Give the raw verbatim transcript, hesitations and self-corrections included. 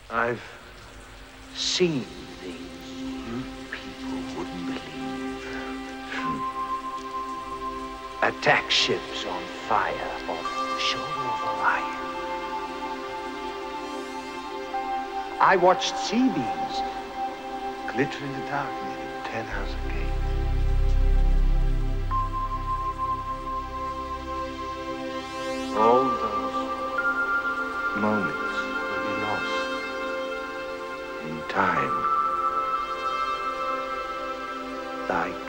I've seen things you people wouldn't believe. Attack ships on fire off the shoulder of Orion. I watched sea beams glitter in the dark near the Ten House Gate. All those moments will be lost in time, like